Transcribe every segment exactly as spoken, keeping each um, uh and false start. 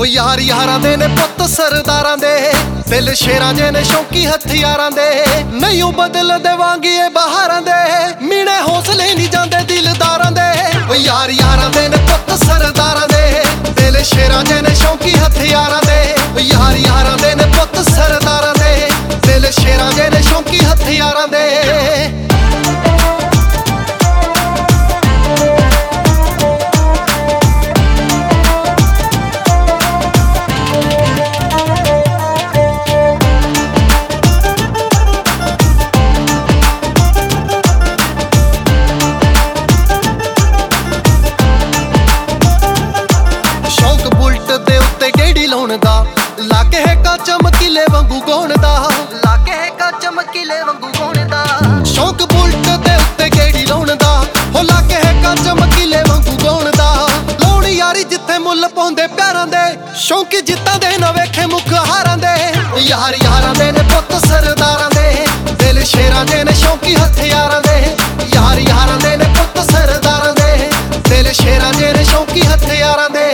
ਉਹ ਯਾਰ ਯਾਰਾਂ ਦੇ ਨੇ ਪੁੱਤ ਸਰਦਾਰਾਂ ਦੇ, ਦਿਲ ਸ਼ੇਰਾਂ ਜੇ ਨੇ ਸ਼ੌਂਕੀ ਹਥਿਆਰਾਂ ਦੇ। ਨਹੀਂ ਉਹ ਬਦਲ ਦੇਵਾਂਗੀ ਇਹ ਬਹਾਰਾਂ ਦੇ, ਮੀਣੇ ਹੌਸਲੇ ਨਹੀਂ ਜਾਂਦੇ ਦਿਲਦਾਰਾਂ ਦੇ। ਉਹ ਯਾਰ ਯਾਰਾਂ ਦੇ ਨੇ ਪੁੱਤ ਸਰਦਾਰਾਂ ਦੇ, ਦਿਲ ਸ਼ੇਰਾਂ ਜੇ ਨੇ ਸ਼ੌਂਕੀ ਹਥਿਆਰਾਂ ਦੇ। ਉਹ ਯਾਰ ਯਾਰਾਂ ਦੇ ਨੇ ਪੁੱਤ ਸਰਦਾਰਾਂ ਦੇ, ਦਿਲ ਸ਼ੇਰਾਂ ਜੇ ਨੇ ਸ਼ੌਂਕੀ ਹਥਿਆਰਾਂ ਦੇ। ਲਾਗੇ ਹੈ ਕਾ ਚਮਕੀਲੇ ਵਾਂਗੂ ਗਾਉਣ ਦਾ, ਲਾਗੇ ਹੈ ਕਾ ਚਮਕੀਲੇ ਵਾਂਗੂ ਗਾਉਣ ਦਾ। ਸ਼ੌਂਕ ਬੁਲਟ ਦੇ ਉੱਤੇ ਗੇੜੀ ਲਾਉਣ ਦਾ, ਹੋ ਲਾਗੇ ਹੈ ਕਾ ਚਮਕੀਲੇ ਵਾਂਗੂ ਗਾਉਣ ਦਾ। ਲਾਉਣ ਯਾਰੀ ਜਿੱਥੇ ਮੁੱਲ ਪਾਉਂਦੇ ਪਿਆਰਾਂ ਦੇ, ਸ਼ੌਂਕੀ ਜਿੱਤਾਂ ਦੇ ਨਾ ਵੇਖੇ ਮੁੱਖ ਹਾਰਾਂ ਦੇ। ਯਾਰ ਯਾਰਾਂ ਦੇ ਨੇ ਪੁੱਤ ਸਰਦਾਰਾਂ ਦੇ, ਦਿਲ ਸ਼ੇਰਾਂ ਦੇ ਨੇ ਸ਼ੌਂਕੀ ਹਥਿਆਰਾਂ ਦੇ। ਯਾਰ ਯਾਰਾਂ ਦੇ ਨੇ ਪੁੱਤ ਸਰਦਾਰਾਂ ਦੇ, ਦਿਲ ਸ਼ੇਰਾਂ ਦੇ ਨੇ ਸ਼ੌਂਕੀ ਹਥਿਆਰਾਂ ਦੇ।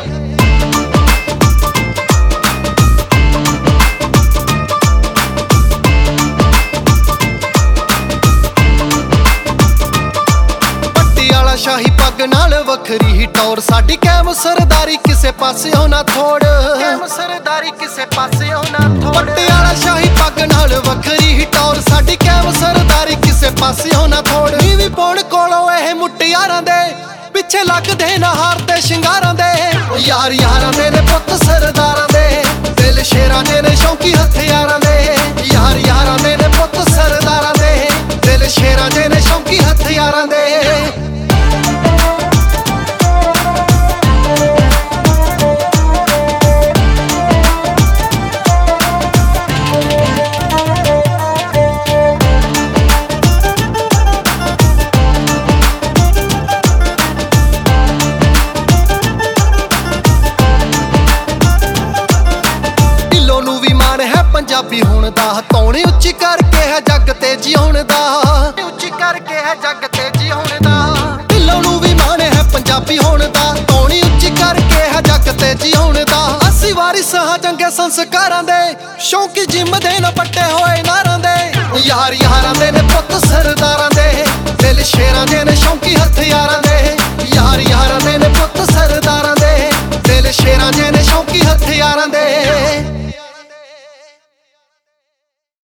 ਸ਼ਾਹੀ ਪੱਗ ਨਾਲ ਵੱਖਰੀ ਹੀ ਟੌਰ, ਸਾਡੀ ਕੈਮ ਸਰਦਾਰੀ ਕਿਸੇ ਪਾਸਿਓਂ ਨਾ ਥੋੜ। ਕੈਮ ਸਰਦਾਰੀ ਕਿਸੇ ਪਾਸਿਓਂ ਨਾ ਥੋੜ। ਪਟਿਆਲਾ ਸ਼ਾਹੀ ਪੱਗ ਨਾਲ ਵੱਖਰੀ ਹੀ ਟੌਰ, ਸਾਡੀ ਕੈਮ ਸਰਦਾਰੀ ਕਿਸੇ ਪਾਸਿਓਂ ਨਾ ਥੋੜ। ਨੀਵੀਂ ਪੌਣ ਕੋਲੋਂ ਇਹ ਮੁਟਿਆਰਾਂ ਦੇ, ਪਿੱਛੇ ਲੱਗਦੇ ਨਾ ਹਾਰ ਤੇ ਸ਼ਿੰਗਾਰਾਂ ਦੇ। ਯਾਰ ਯਾਰਾਂ ਦੇ ਨੇ ਪੁੱਤ ਸਰਦਾਰਾਂ ਦੇ, ਦਿਲ ਸ਼ੇਰਾਂ ਦੇ ਨੇ ਸ਼ੌਂਕੀ ਹਥਿਆਰਾਂ ਦੇ। ਯਾਰ ਯਾਰਾਂ ਦੇ ਨੇ ਪੁੱਤ ਸਰਦਾਰਾਂ ਦੇ, ਦਿਲ ਸ਼ੇਰਾਂ ਦੇ ਨੇ ਸ਼ੌਂਕੀ ਹਥਿਆਰਾਂ ਦੇ। ਪੰਜਾਬੀ ਹੋਣ ਦਾ ਹਤੌਣੀ ਉੱਚੀ ਕਰਕੇ ਹੈ ਜੱਗ ਤੇ ਜਿਉਣ ਦਾ, ਉੱਚੀ ਕਰਕੇ ਹੈ ਜੱਗ ਤੇ ਜਿਉਣ ਦਾ। ਢਿੱਲੋਂ ਨੂੰ ਵੀ ਮਾਣ ਹੈ ਪੰਜਾਬੀ ਹੋਣ ਦਾ, ਹਤੌਣੀ ਉੱਚੀ ਕਰਕੇ ਹੈ ਜੱਗ ਤੇ ਜਿਉਣ ਦਾ। ਅਸੀਂ ਵਾਰਿਸ ਹਾਂ ਚੰਗੇ ਸੰਸਕਾਰਾਂ ਦੇ, ਸ਼ੌਂਕੀ ਜਿੰਮ ਦੇ ਨਾ ਪੱਟੇ ਹੋਏ ਨਾਰਾਂ ਦੇ। ਯਾਰ ਯਾਰਾਂ ਦੇ ਨੇ ਪੁੱਤ ਸਰਦਾਰਾਂ ਦੇ, ਦਿਲ ਸ਼ੇਰਾਂ ਦੇ ਨੇ ਸ਼ੌਂਕੀ ਹਥਿਆਰਾਂ ਦੇ।